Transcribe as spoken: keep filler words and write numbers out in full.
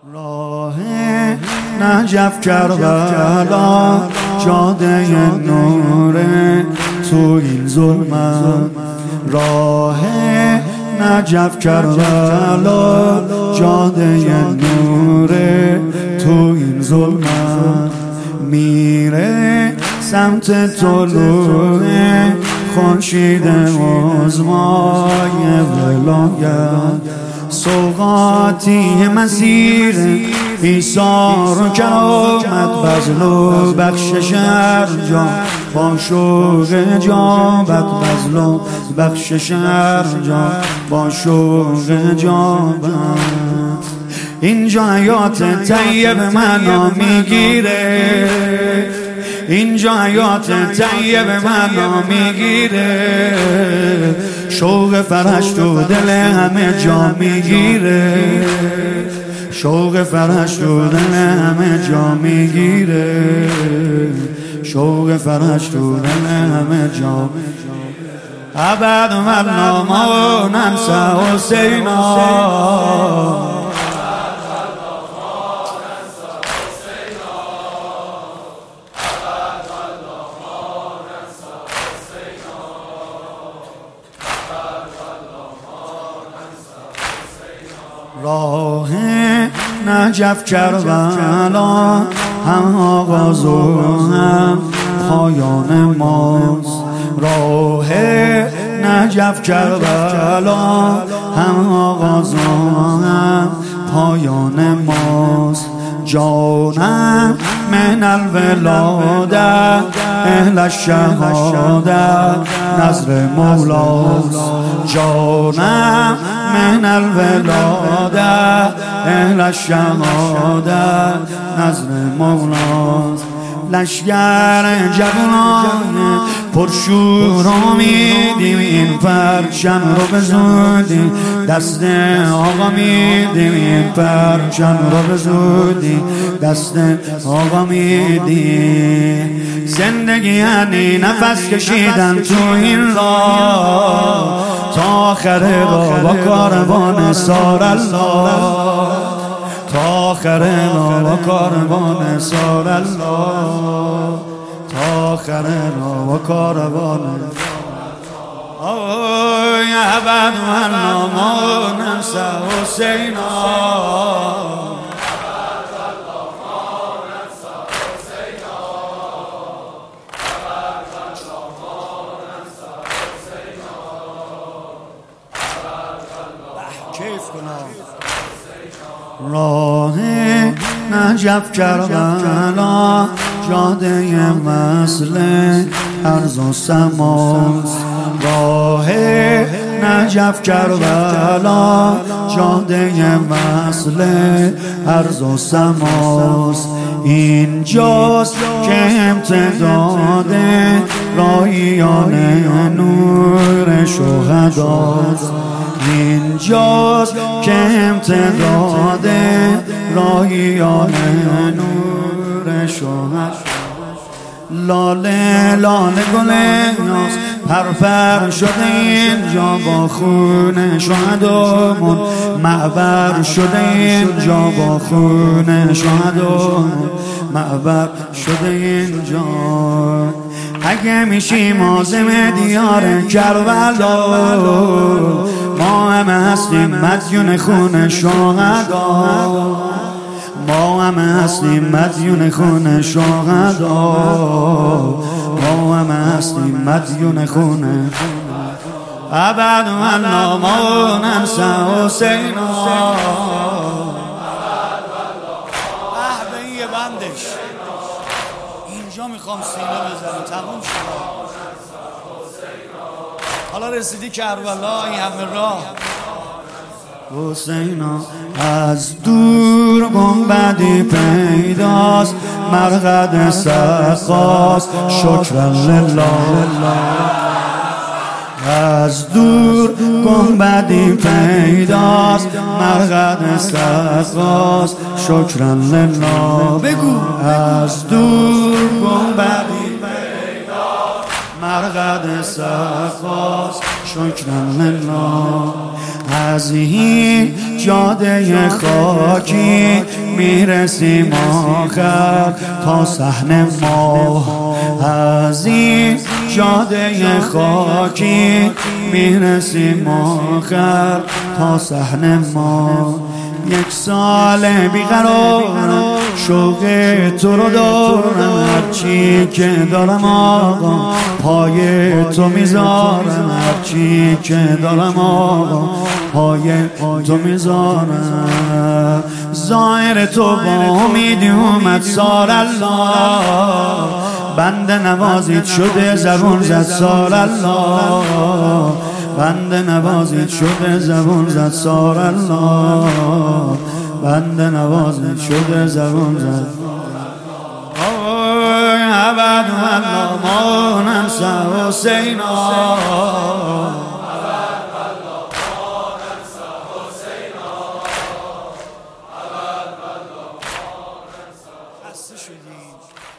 راه نجف کربلا جاده نوره تو این ظلمت. راه نجف کربلا جاده نوره تو این ظلمت. میره سمت طلوع خورشید عظمای ولایت. سوغاتی مسیر ایثار و کرامت، بذل و بخشش ارجام با شوق اجابت. بذل و بخشش ارجام با شوق اجابت. اینجا حیات طیب منو میگیره، اینجا حیات طیب منو میگیره. شوق فرش تو دل همه جا میگیره، شوق فرش تو دل همه جا میگیره. شوق فرش تو دل همه جا ابد من ما ننسى حسینا. راه نجف کربلا هم آغاز و هم پایان ماست. راه نجف کربلا هم آغاز و هم پایان ماست. جانم من الولاده اهل الشهاده نظر مولاست. جانم من الولاده اهل الشهاده نظر مولاست. لشگر جوانان پرشور امیدیم این پرچم رو به زودی دست آقا میدیم. این پرچم رو به زودی دست آقا میدیم. زندگی یعنی نفس کشیدن تو این راه تا آخر راه با کاروان سار الله. تا آخر راه با کاروان سار الله. تا آخر راه با کاروان آی ابد من ما ننسى حسینا. راه نجف کربلا جاده وصل ارض و سماست. راه نجف کربلا جاده وصل ارض و سماست. اینجاست که امتداد راهیان نور شهداست. اینجاست که امتداد راهیان نور شهداست. لاله لاله گل یاس پرپر شده اینجا با خون شهدامون. معبر شده اینجا با خون شهدامون. معبر شده اینجا. اگه میشیم عازم دیار کربلا ما همه هستیم مدیون خون شهدا. ما همه هستیم مدیون خون شهدا. ما همه هستیم مدیون خون ابد من ما ننسى حسینا. احبه بندش اینجا میخوام سینه بزنم تموم شد. حالا رسیدی کربلا این همه راه. حسینا از دور گنبدی پیداست مرقد سقاست شکرا لله. از دور گنبدی پیداست مرقد سقاست شکرا لله. بگو از دور گنبدی مرقد سقاست شکرا لله. از این جاده خاکی میرسیم آخر تا صحن ما، از این جاده خاکی میرسیم آخر تا صحن ما. یک سال بیقرار شوق تو رو دارم، هرچی که دارم آقا پای تو میذارم، هرچی که دارم آقا پای تو میذارم. ظاهر تو با امیدی اومد سال الله، بنده نوازید شده زبون زد سال الله، بنده نوازید شده زبون زد سال الله، بنده نوازید شده زبون زد. اوه ابد والله ما ننسى حسینا، خسته شدیم.